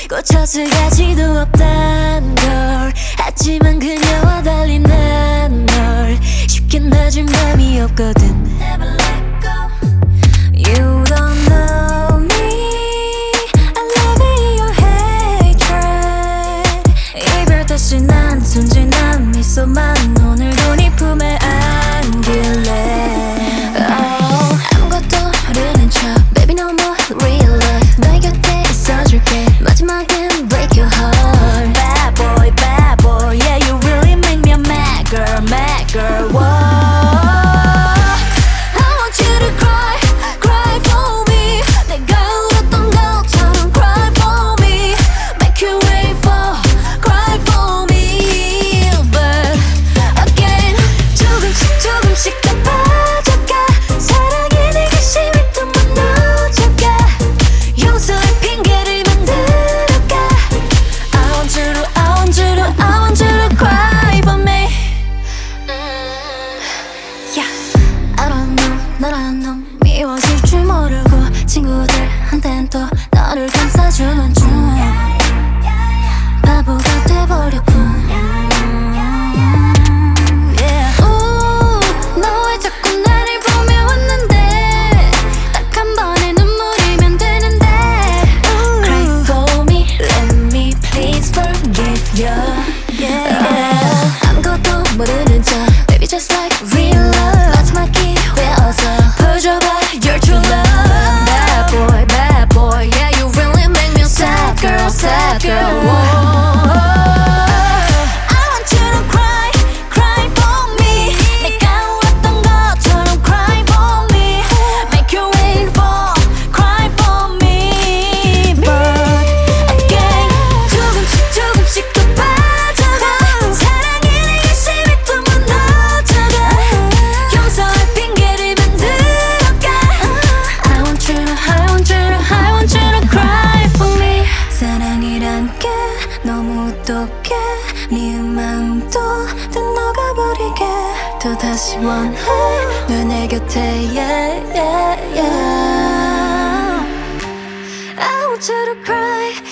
꽂혔을 가치도 없단 걸. 하지만 그녀와 달리 난 널 쉽게 놔줄 맘이 없거든. Never let go. You don't know me, I love your hatred. 이별 다시 난 순진한 미소만 오늘도 네 품에 안길래. 아무것도 모르는 척 Baby no more real love. 너의 곁에 있어줄게. 마지막엔 break your heart. Bad boy, yeah you really make me a mad girl, whoa. I want you to cry, cry for me. 내가 울었던 것처럼 cry for me. Make you wait for, cry for me. But again 조금씩 더 빠져가. 사랑이 내게 심해 또 무너져가. 용서의 핑계를 만들어가. I want you to cry for me. Yeah, I don't know, 너란 놈 미워질 줄 모르고 친구들한텐 또 너를 감싸주는 중 바보가 돼버렸군. Yeah. 너 왜 자꾸 나를 보며 웃는데. 딱 한 번의 눈물이면 되는데. Cry for me, let me please forgive you. 아무것도 모르는 척 Baby just like real love. 마지막 기회 어서 보여줘봐 your true love. Bad boy, yeah you really make me a sad girl, whoa. I want you to cry, cry for me. 내가 울었던 것처럼 cry for me. Make you wait for, cry for me. But again 조금씩 더 빠져가. 사랑이 내게 심해 또 무너져가. 용서의 핑계를 만들어가. I want you to cry for me. 사랑이란 게 너무 똑해. 미운 마음도 다 녹아버리게. 또다시 원해 널 내 곁에 yeah. I want you to cry.